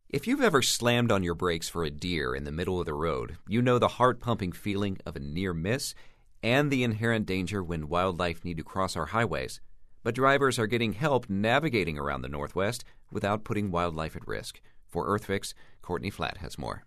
If you've ever slammed on your brakes for a deer in the middle of the road, you know the heart-pumping feeling of a near miss and the inherent danger when wildlife need to cross our highways. But drivers are getting help navigating around the Northwest without putting wildlife at risk. For EarthFix, Courtney Flatt has more.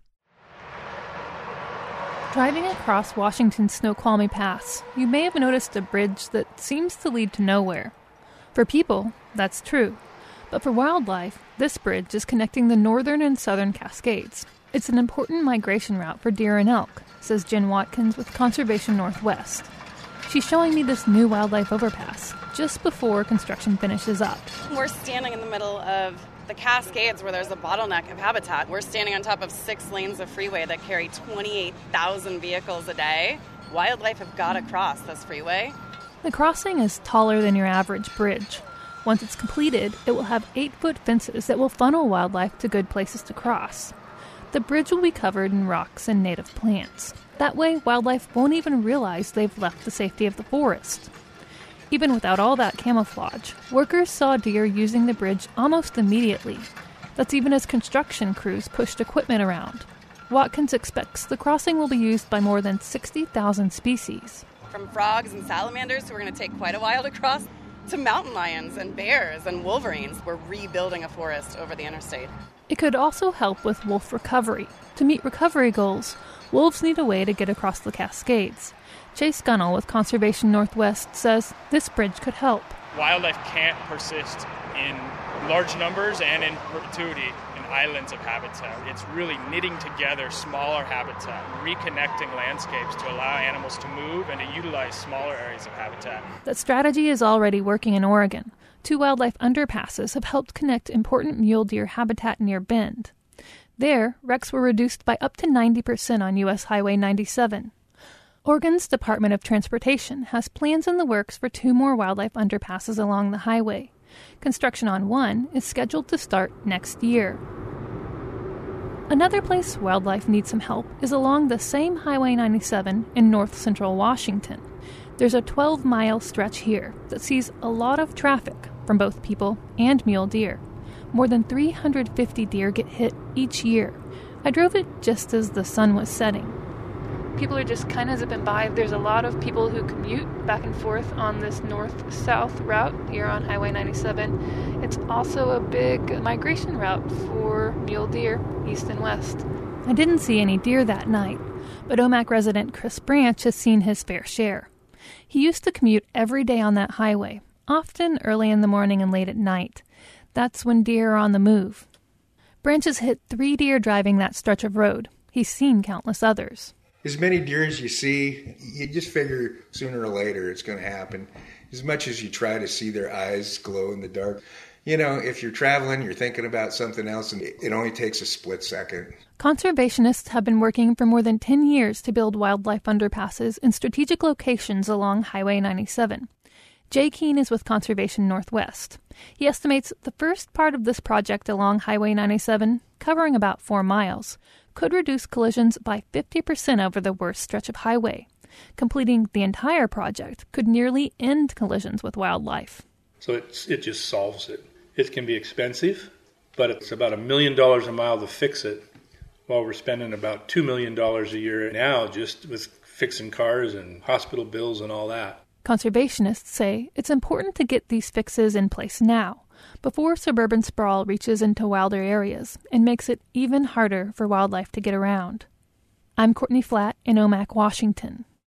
Driving across Washington's Snoqualmie Pass, you may have noticed a bridge that seems to lead to nowhere. For people, that's true. But for wildlife, this bridge is connecting the northern and southern Cascades. It's an important migration route for deer and elk, says Jen Watkins with Conservation Northwest. She's showing me this new wildlife overpass just before construction finishes up. We're standing in the middle of the Cascades where there's a bottleneck of habitat. We're standing on top of 6 lanes of freeway that carry 28,000 vehicles a day. Wildlife have got to cross this freeway. The crossing is taller than your average bridge. Once it's completed, it will have 8-foot fences that will funnel wildlife to good places to cross. The bridge will be covered in rocks and native plants. That way, wildlife won't even realize they've left the safety of the forest. Even without all that camouflage, workers saw deer using the bridge almost immediately. That's even as construction crews pushed equipment around. Watkins expects the crossing will be used by more than 60,000 species. From frogs and salamanders, who are going to take quite a while to cross, to mountain lions and bears and wolverines. We're rebuilding a forest over the interstate. It could also help with wolf recovery. To meet recovery goals, wolves need a way to get across the Cascades. Chase Gunnell with Conservation Northwest says this bridge could help. Wildlife can't persist in large numbers and in perpetuity in islands of habitat. It's really knitting together smaller habitat, reconnecting landscapes to allow animals to move and to utilize smaller areas of habitat. That strategy is already working in Oregon. 2 wildlife underpasses have helped connect important mule deer habitat near Bend. There, wrecks were reduced by up to 90% on U.S. Highway 97. Oregon's Department of Transportation has plans in the works for 2 more wildlife underpasses along the highway. Construction on one is scheduled to start next year. Another place wildlife needs some help is along the same Highway 97 in north central Washington. There's a 12-mile stretch here that sees a lot of traffic from both people and mule deer. More than 350 deer get hit each year. I drove it just as the sun was setting. People are just kind of zipping by. There's a lot of people who commute back and forth on this north-south route here on Highway 97. It's also a big migration route for mule deer, east and west. I didn't see any deer that night, but Omak resident Chris Branch has seen his fair share. He used to commute every day on that highway, often early in the morning and late at night. That's when deer are on the move. Branch has hit 3 deer driving that stretch of road. He's seen countless others. As many deer as you see, you just figure sooner or later it's going to happen. As much as you try to see their eyes glow in the dark. You know, if you're traveling, you're thinking about something else, and it only takes a split second. Conservationists have been working for more than 10 years to build wildlife underpasses in strategic locations along Highway 97. Jay Keene is with Conservation Northwest. He estimates the first part of this project along Highway 97, covering about 4 miles, could reduce collisions by 50% over the worst stretch of highway. Completing the entire project could nearly end collisions with wildlife. So it just solves it. It can be expensive, but it's about $1 million a mile to fix it, while we're spending about $2 million a year now just with fixing cars and hospital bills and all that. Conservationists say it's important to get these fixes in place now, before suburban sprawl reaches into wilder areas and makes it even harder for wildlife to get around. I'm Courtney Flatt in Omak, Washington.